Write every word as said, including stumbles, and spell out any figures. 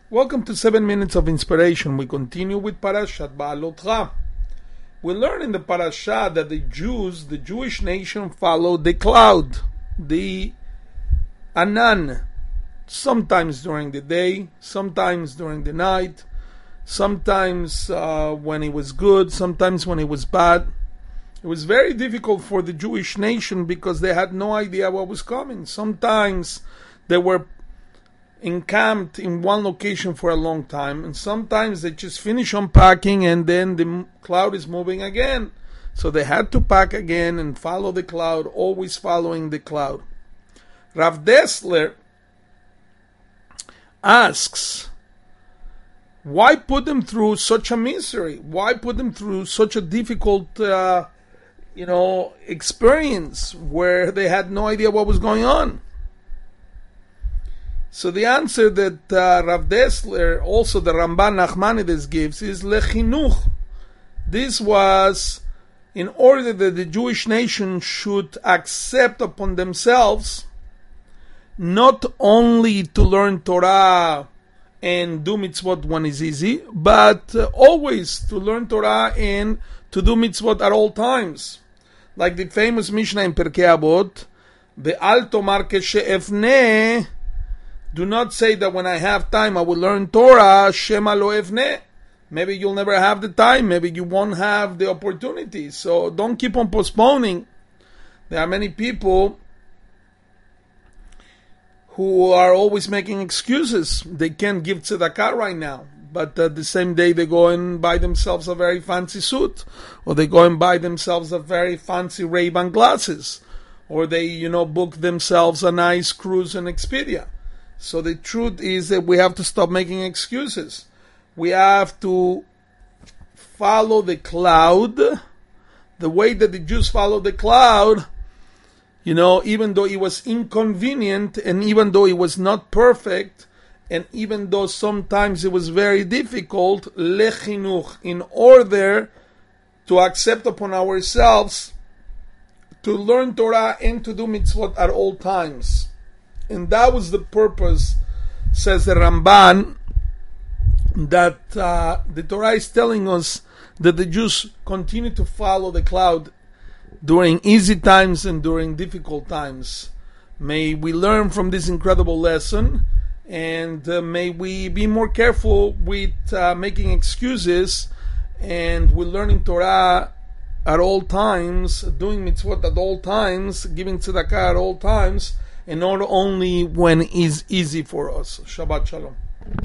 Welcome to seven Minutes of Inspiration. We continue with Parashat Ba'alotcha. We learn in the Parasha that the Jews, the Jewish nation, followed the cloud, the Anan, sometimes during the day, sometimes during the night, sometimes uh, when it was good, sometimes when it was bad. It was very difficult for the Jewish nation because they had no idea what was coming. Sometimes they were encamped in one location for a long time, and sometimes they just finish unpacking and then the cloud is moving again. So they had to pack again and follow the cloud, always following the cloud. Rav Dessler asks, why put them through such a misery? Why put them through such a difficult uh, you know, experience where they had no idea what was going on? So the answer that uh, Rav Dessler, also the Ramban Nachmanides gives, is lechinuch. This was in order that the Jewish nation should accept upon themselves not only to learn Torah and do mitzvot when it's easy, but uh, always to learn Torah and to do mitzvot at all times. Like the famous Mishnah in Pirkei Avot, Ve'al tomar keshe'efneh, do not say that when I have time I will learn Torah, Shema lo evneh. Maybe you'll never have the time, maybe you won't have the opportunity. So don't keep on postponing. There are many people who are always making excuses. They can't give tzedakah right now, but uh, the same day they go and buy themselves a very fancy suit, or they go and buy themselves a very fancy Ray-Ban glasses, or they, you know, book themselves a nice cruise on Expedia. So the truth is that we have to stop making excuses. We have to follow the cloud, the way that the Jews followed the cloud. You know, even though it was inconvenient, and even though it was not perfect, and even though sometimes it was very difficult, lechinuch, in order to accept upon ourselves to learn Torah and to do mitzvot at all times. And that was the purpose, says the Ramban, that uh, the Torah is telling us that the Jews continue to follow the cloud during easy times and during difficult times. May we learn from this incredible lesson, and uh, may we be more careful with uh, making excuses, and with learning Torah at all times, doing mitzvot at all times, giving tzedakah at all times, and not only when it's easy for us. Shabbat Shalom.